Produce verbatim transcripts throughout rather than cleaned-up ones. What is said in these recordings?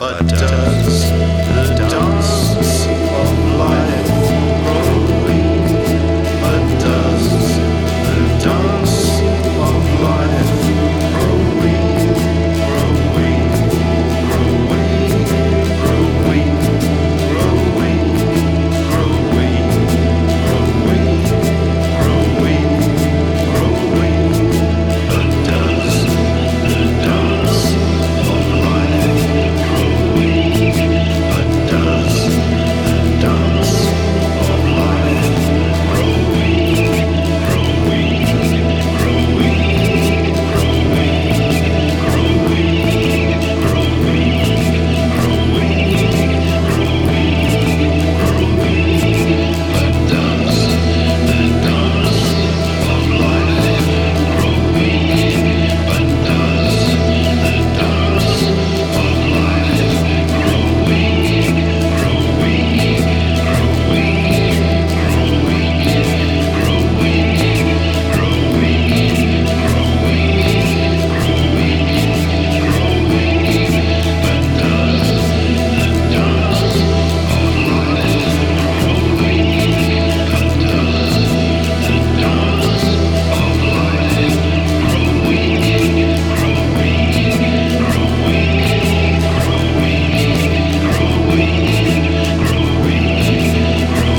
But does the dance of life grow weak? But does the dance of life grow weak? Grow weak, grow weak, grow weak, grow weak, grow weak, grow weak, grow weak, grow weak. But does the dance of life grow weak? But does the dance of life grow weak? Grow weak, grow weak, grow weak, grow weak, grow weak, grow weak, grow weak, grow weak. But does the dance of life grow weak? But does the dance of life grow weak? Grow weak, grow weak, grow weak, grow weak, grow weak, grow weak, grow weak, grow weak. But does the dance of life grow weak? But does the dance of life grow weak? Grow weak, grow weak, grow weak, grow weak, grow weak, grow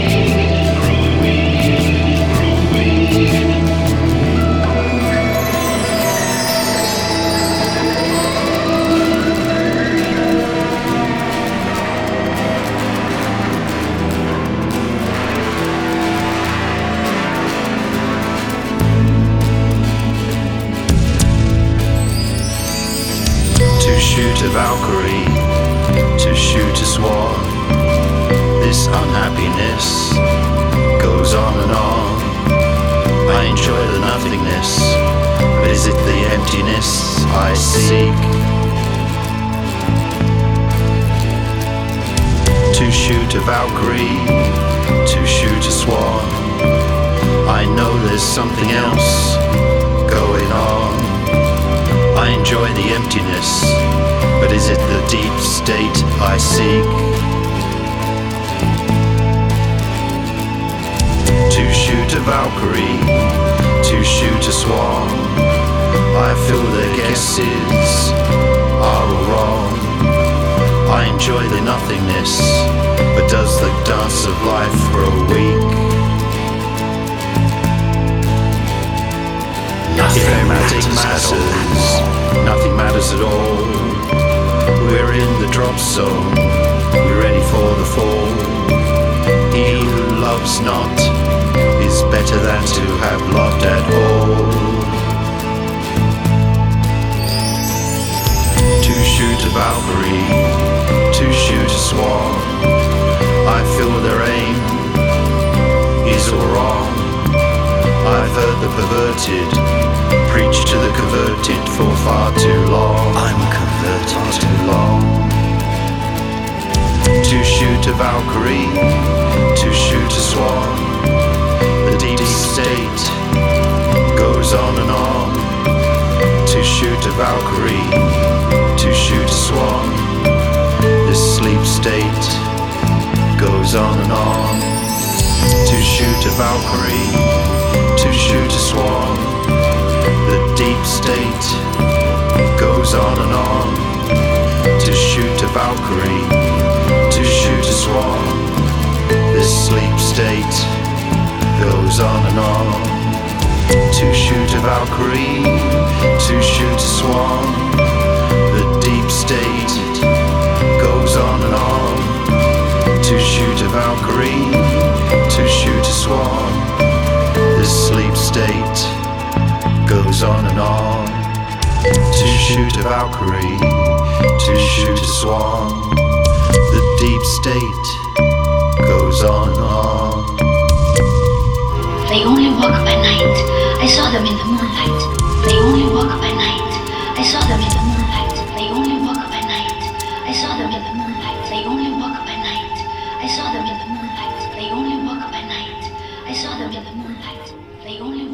weak, grow weak, grow weak. To shoot a Valkyrie, to shoot a swan. This unhappiness goes on and on. I enjoy the nothingness, but is it the emptiness I seek? To shoot a Valkyrie, to shoot a swan. I know there's something else going on. I enjoy the emptiness, but is it the deep state I seek? To shoot a Valkyrie, to shoot a swan. I feel their guesses are all wrong. I enjoy the nothingness, but does the dance of life grow weak? Nothing matters, nothing matters at all. We're in the drop zone, we're ready for the fall. He who loves not is better than to have loved at all. To shoot a Valkyrie, to shoot a swan. I feel their aim is all wrong. I've heard the perverted preach to the converted for far too long. I'm converted far too long. To shoot a Valkyrie, to shoot a swan. The deep state goes on and on. To shoot a Valkyrie, to shoot a swan. This sleep state goes on and on. To shoot a Valkyrie, to shoot a swan. The deep state goes on and on. To shoot a Valkyrie, to shoot a swan. This sleep state goes on and on. To shoot a Valkyrie, to shoot a swan. The deep state goes on and on. To shoot a Valkyrie, to shoot a swan. This sleep state goes on and on. To shoot a Valkyrie, to shoot a swan. The deep state goes on and on. They only walk by night. I saw them in the moonlight. They only walk by night. I saw them in the moonlight. They only walk by night. I saw them in the moonlight. They only walk by night. I saw them in the moonlight. They only walk by night. I saw them in the moonlight. They only